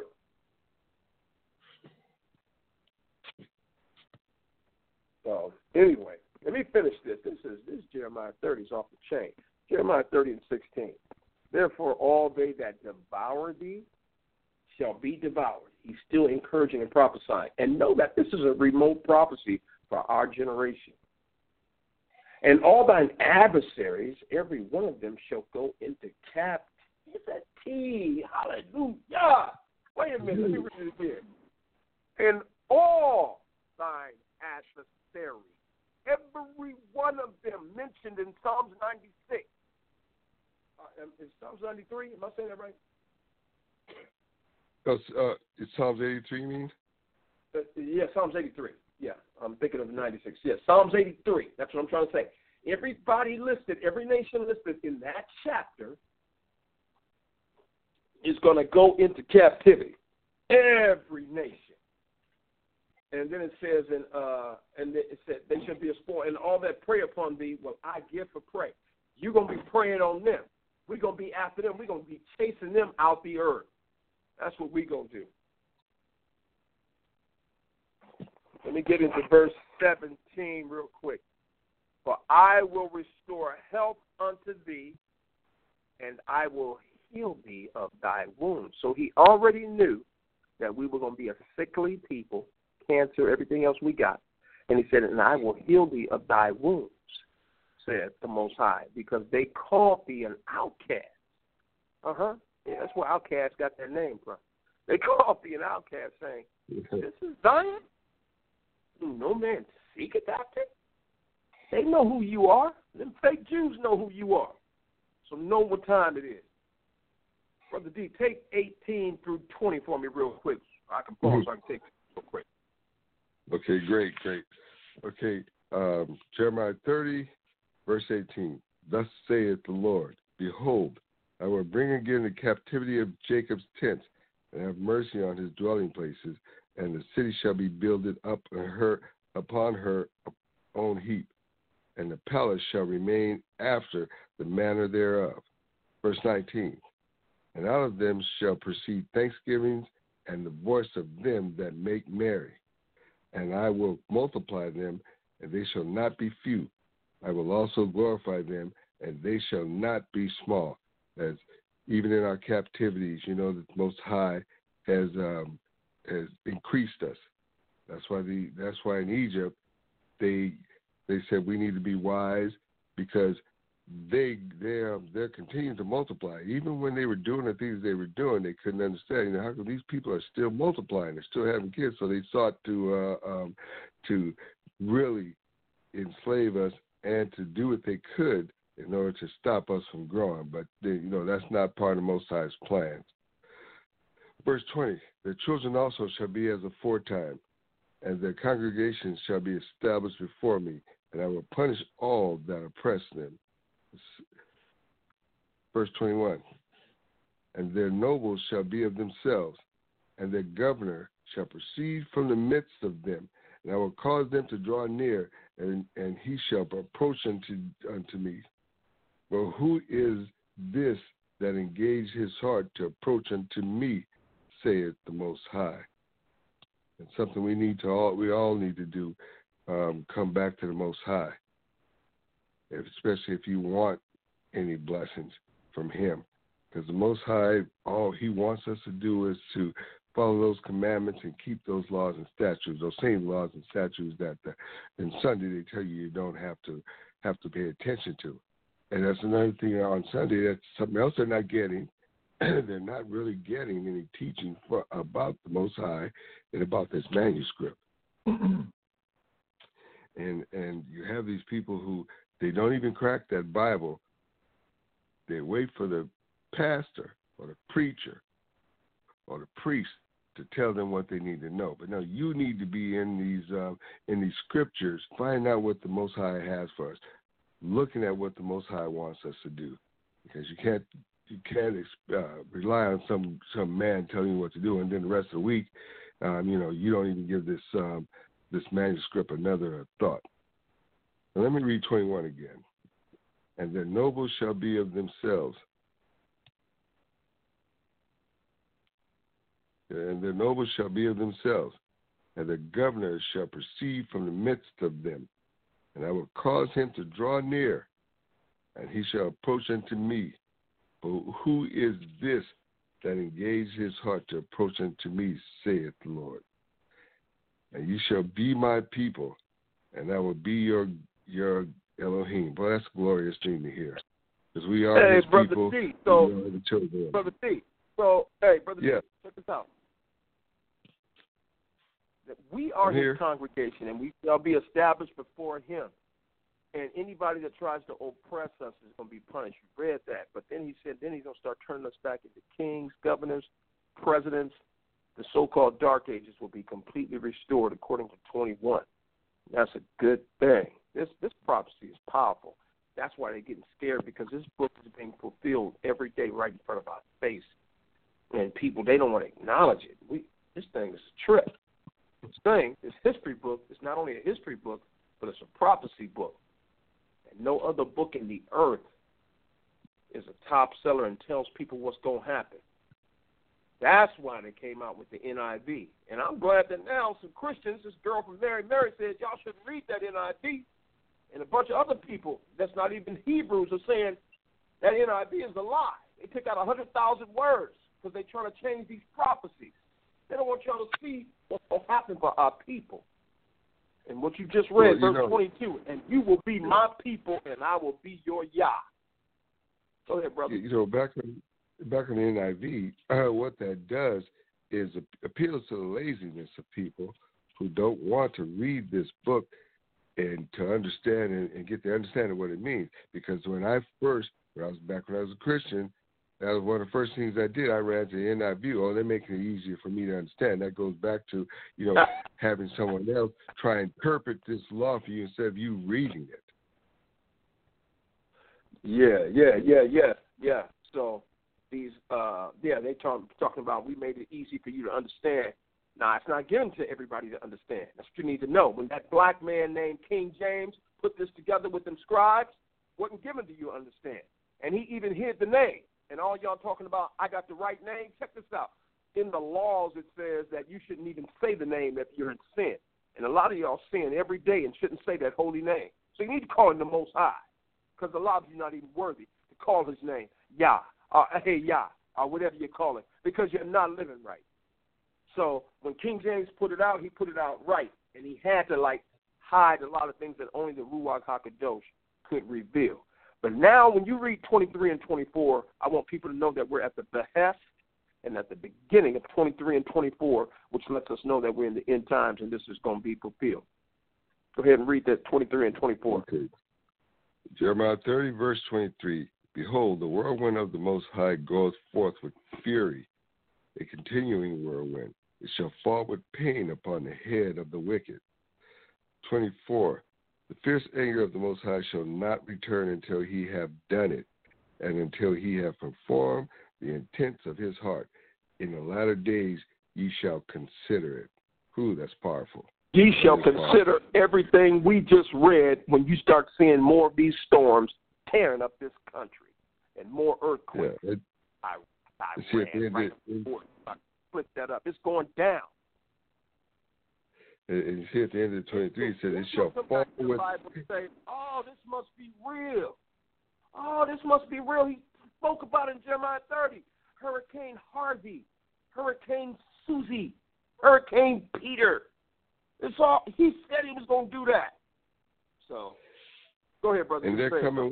So, anyway, let me finish this. This is Jeremiah 30 is off the chain. Jeremiah 30 and 16. Therefore, all they that devour thee shall be devoured. He's still encouraging and prophesying. And know that this is a remote prophecy for our generation. And all thine adversaries, every one of them shall go into captivity. Hallelujah. Wait a minute. Let me read it again. And all thine adversaries, every one of them mentioned in Psalms 96. Is Psalms 93? Am I saying that right? It's Psalms 83, you mean? Yeah, Psalms 83. Yeah, I'm thinking of 96. Yeah, Psalms 83. That's what I'm trying to say. Everybody listed, every nation listed in that chapter is going to go into captivity. Every nation. And then it says, and it said, they shall be a spoil, and all that prey upon thee will I give for prey. You're going to be preying on them. We're going to be after them. We're going to be chasing them out the earth. That's what we're going to do. Let me get into verse 17 real quick. For I will restore health unto thee, and I will heal thee of thy wounds. So he already knew that we were going to be a sickly people, cancer, everything else we got. And he said, and I will heal thee of thy wounds, said the Most High, because they called thee an outcast. Yeah, that's where outcasts got their name from. They called thee an outcast, saying, this is Zion? No man seeketh after it. They know who you are. Them fake Jews know who you are. So know what time it is. Brother D, take 18 through 20 for me real quick. I can pause so I can take it real quick. Okay, great. Okay, Jeremiah 30, verse 18. Thus saith the Lord, behold, I will bring again the captivity of Jacob's tent, and have mercy on his dwelling places, and the city shall be builded up upon her own heap, and the palace shall remain after the manner thereof. Verse 19. And out of them shall proceed thanksgivings and the voice of them that make merry. And I will multiply them, and they shall not be few. I will also glorify them, and they shall not be small. As even in our captivities, you know, the Most High has increased us. That's why in Egypt they said we need to be wise, because they're continuing to multiply. Even when they were doing the things they were doing, they couldn't understand. You know, how come these people are still multiplying? They're still having kids. So they sought to really enslave us and to do what they could in order to stop us from growing. But that's not part of Most High's plans. Verse 20: their children also shall be as aforetime, and their congregations shall be established before me, and I will punish all that oppress them. Verse 21, and their nobles shall be of themselves, and their governor shall proceed from the midst of them, and I will cause them to draw near, and he shall approach unto me. Well, who is this that engaged his heart to approach unto me, saith the Most High? And something we all need to do, come back to the Most High, especially if you want any blessings from him. Because the Most High, all he wants us to do is to follow those commandments and keep those laws and statutes, those same laws and statutes that in Sunday they tell you don't have to pay attention to. And that's another thing on Sunday, that's something else they're not getting. They're not really getting any teaching about the Most High and about this manuscript. And you have these people who, they don't even crack that Bible. They wait for the pastor or the preacher or the priest tell them what they need to know. But no, you need to be in these scriptures, finding out what the Most High has for us, looking at what the Most High wants us to do, because you can't rely on some man telling you what to do, and then the rest of the week, you don't even give this manuscript another thought. Now, let me read 21 again. And the nobles shall be of themselves. And the nobles shall be of themselves, and the governor shall proceed from the midst of them. And I will cause him to draw near, and he shall approach unto me. But who is this that engaged his heart to approach unto me, saith the Lord? And you shall be my people, and I will be your Elohim. Boy, that's a glorious thing to hear. Because we are his Brother people. D, so, we are the children. Brother D, so, hey, Brother yeah. D, check this out. That we are his congregation, and we shall be established before him. And anybody that tries to oppress us is going to be punished. You read that. But then he said, then he's going to start turning us back into kings, governors, presidents. The so-called dark ages will be completely restored according to 21. That's a good thing. This prophecy is powerful. That's why they're getting scared, because this book is being fulfilled every day right in front of our face. And people, they don't want to acknowledge it. This thing is a trip. This thing, this history book, is not only a history book, but it's a prophecy book. And no other book in the earth is a top seller and tells people what's going to happen. That's why they came out with the NIV. And I'm glad that now some Christians, this girl from Mary said, y'all shouldn't read that NIV. And a bunch of other people that's not even Hebrews are saying that NIV is a lie. They took out 100,000 words because they're trying to change these prophecies. They don't want y'all to see what's going to happen for our people. And what you just read, verse 22, and you will be my people, and I will be your Yah. Go ahead, brother. Back in the NIV, what that does is appeals to the laziness of people who don't want to read this book and to understand and get the understanding of what it means. Because when I was a Christian, that was one of the first things I did. I ran to the NIV. Oh, they're making it easier for me to understand. That goes back to, having someone else try and interpret this law for you instead of you reading it. Yeah. So these, they talking about we made it easy for you to understand. Now, it's not given to everybody to understand. That's what you need to know. When that black man named King James put this together with them scribes, wasn't given to you to understand. And he even hid the name. And all y'all talking about, I got the right name, check this out. In the laws, it says that you shouldn't even say the name if you're in sin. And a lot of y'all sin every day and shouldn't say that holy name. So you need to call him the Most High, because a lot of you are not even worthy to call his name Yah, hey Yah, or whatever you call it, because you're not living right. So when King James put it out, he put it out right. And he had to, hide a lot of things that only the Ruach HaKadosh could reveal. But now when you read 23 and 24, I want people to know that we're at the behest and at the beginning of 23 and 24, which lets us know that we're in the end times and this is going to be fulfilled. Go ahead and read that 23 and 24. Okay. Jeremiah 30, verse 23. Behold, the whirlwind of the Most High goeth forth with fury, a continuing whirlwind. It shall fall with pain upon the head of the wicked. 24. The fierce anger of the Most High shall not return until he have done it, and until he have performed the intents of his heart. In the latter days ye shall consider it. That's powerful. Ye shall consider everything we just read when you start seeing more of these storms tearing up this country and more earthquakes. Yeah, I split that up. It's going down. And you see at the end of 23, it says, it shall fall with... Bible say, this must be real. This must be real. He spoke about it in Jeremiah 30. Hurricane Harvey, Hurricane Susie, Hurricane Peter. It's all, he said he was going to do that. So, go ahead, brother. And they're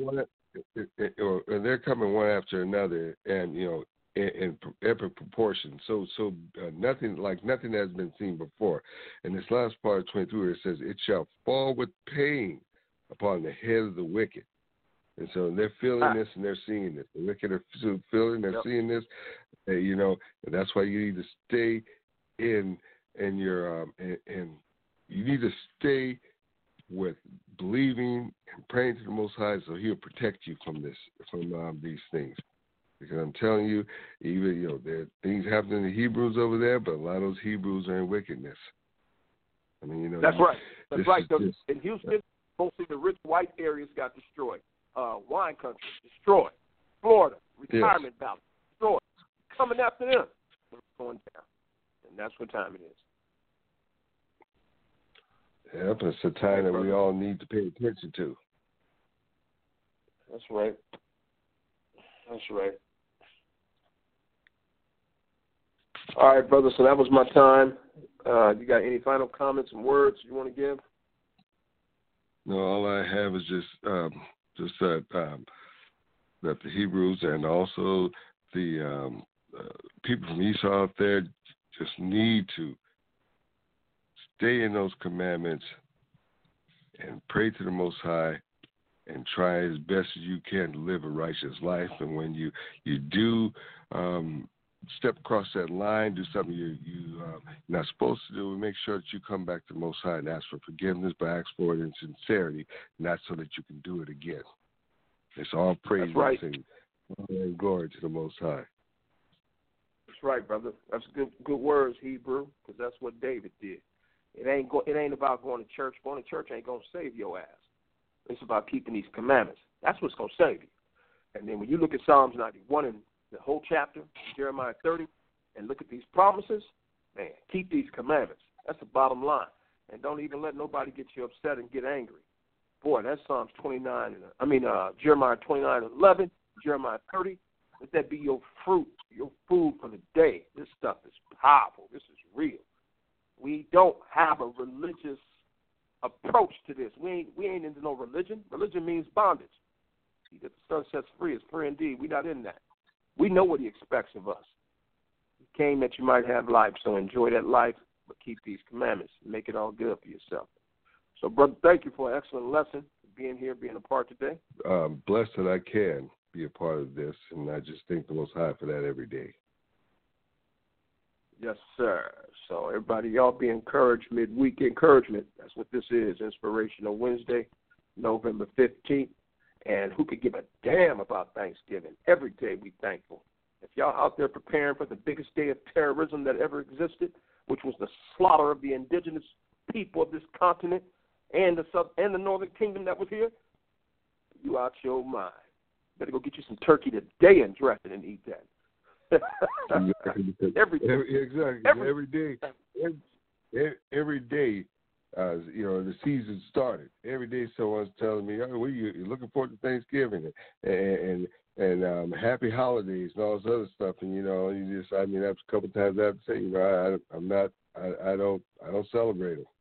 coming one after another, and, in epic proportion. So nothing has been seen before. And this last part of 23, it says, it shall fall with pain upon the head of the wicked. And so they're feeling this and they're seeing this. The wicked are feeling, they're seeing this. And that's why you need to stay in your and you need to stay with believing and praying to the Most High, so He'll protect you from these things. Because I'm telling you, even there are things happening to Hebrews over there, but a lot of those Hebrews are in wickedness. I mean, that's right. That's right. In Houston, mostly the rich white areas got destroyed. Wine country destroyed. Florida, retirement valley destroyed. Coming after them, it's going down, and that's what time it is. Yep, it's a time that we all need to pay attention to. That's right. That's right. All right, brother, so that was my time. You got any final comments and words you want to give? No, all I have is just that the Hebrews and also the people from Esau out there just need to stay in those commandments and pray to the Most High and try as best as you can to live a righteous life. And when you do step across that line, do something you're not supposed to do, make sure that you come back to the Most High and ask for forgiveness, but ask for it in sincerity, not so that you can do it again. It's all praise and glory to the Most High. That's right, brother. That's good words, Hebrew, because that's what David did. It ain't about going to church. Going to church ain't going to save your ass. It's about keeping these commandments. That's what's going to save you. And then when you look at Psalms 91 and the whole chapter, Jeremiah 30, and look at these promises, man, keep these commandments. That's the bottom line. And don't even let nobody get you upset and get angry. Boy, that's Psalms Jeremiah 29:11, Jeremiah 30. Let that be your fruit, your food for the day. This stuff is powerful. This is real. We don't have a religious approach to this. We ain't into no religion. Religion means bondage. See, that the Son sets free is free indeed. We're not in that. We know what He expects of us. He came that you might have life, so enjoy that life, but keep these commandments and make it all good for yourself. So, brother, thank you for an excellent lesson, being here, being a part today. Blessed that I can be a part of this, and I just thank the Most High for that every day. Yes, sir. So everybody, y'all be encouraged, midweek encouragement. That's what this is, Inspirational Wednesday, November 15th. And who could give a damn about Thanksgiving? Every day we thankful. If y'all out there preparing for the biggest day of terrorism that ever existed, which was the slaughter of the indigenous people of this continent and the Northern Kingdom that was here, you out your mind. Better go get you some turkey today and dress it and eat that. Every day, the season started. Every day, someone's telling me, "Oh, you're looking forward to Thanksgiving and happy holidays and all this other stuff." And that's a couple times I have to say, I don't celebrate them.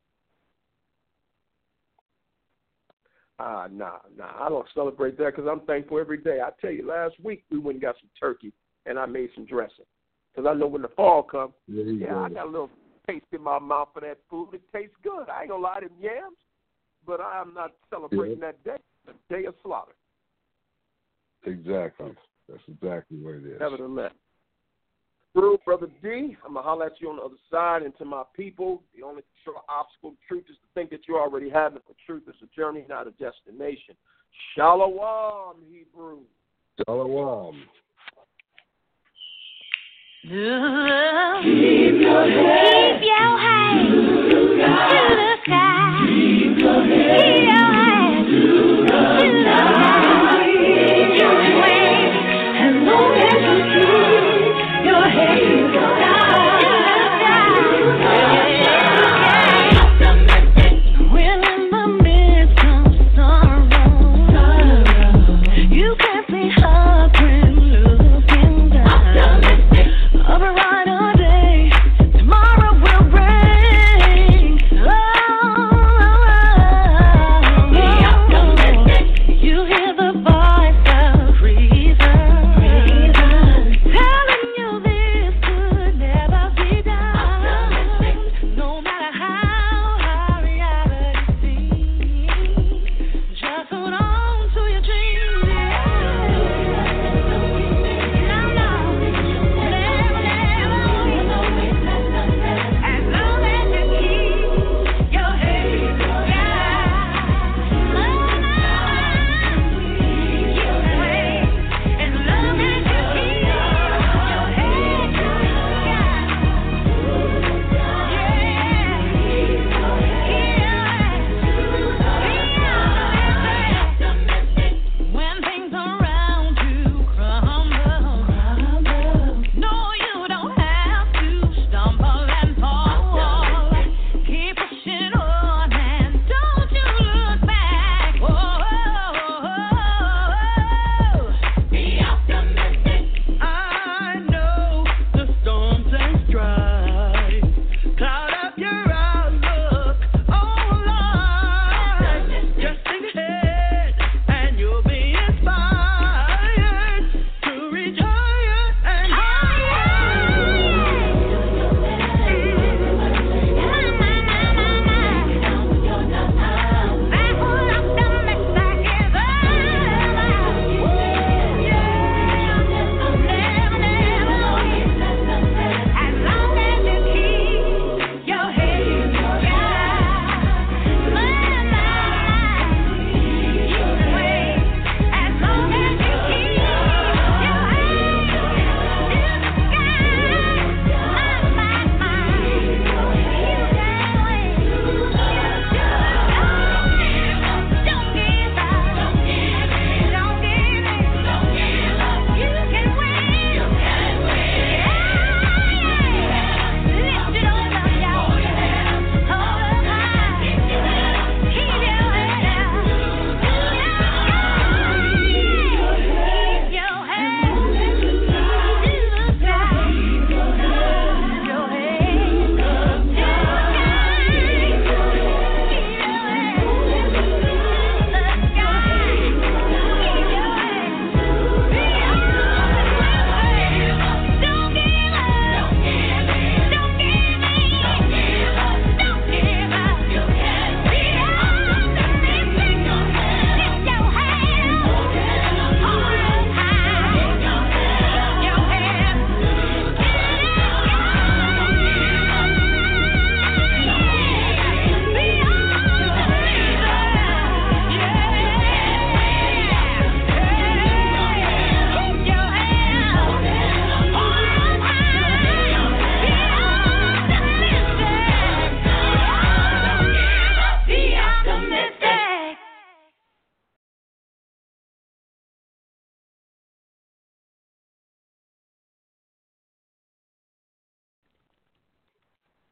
Nah, I don't celebrate that because I'm thankful every day. I tell you, last week we went and got some turkey. And I made some dressing. Because I know when the fall comes, I got a little taste in my mouth for that food. It tastes good. I ain't going to lie to them yams. But I am not celebrating that day, the day of slaughter. Exactly. That's exactly what it is. Nevertheless. Through Brother D, I'm going to holler at you on the other side. And to my people, the only obstacle to truth is to think that you already have it. For truth is a journey, not a destination. Shalom, Hebrew. Shalom. Keep your head